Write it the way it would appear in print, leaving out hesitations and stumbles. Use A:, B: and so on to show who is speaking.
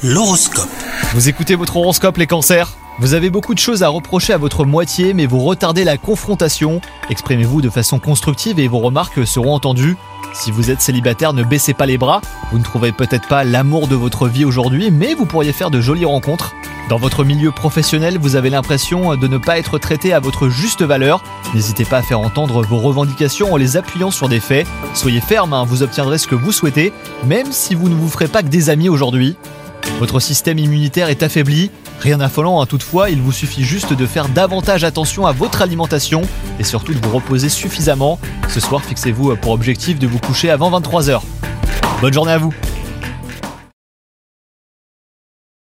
A: L'horoscope.
B: Vous écoutez votre horoscope les cancers ? Vous avez beaucoup de choses à reprocher à votre moitié, mais vous retardez la confrontation. Exprimez-vous de façon constructive et vos remarques seront entendues. Si vous êtes célibataire, ne baissez pas les bras. Vous ne trouverez peut-être pas l'amour de votre vie aujourd'hui, mais vous pourriez faire de jolies rencontres. Dans votre milieu professionnel, vous avez l'impression de ne pas être traité à votre juste valeur. N'hésitez pas à faire entendre vos revendications en les appuyant sur des faits. Soyez ferme, vous obtiendrez ce que vous souhaitez, même si vous ne vous ferez pas que des amis aujourd'hui. Votre système immunitaire est affaibli. Rien d'affolant, toutefois, il vous suffit juste de faire davantage attention à votre alimentation et surtout de vous reposer suffisamment. Ce soir, fixez-vous pour objectif de vous coucher avant 23h. Bonne journée à vous!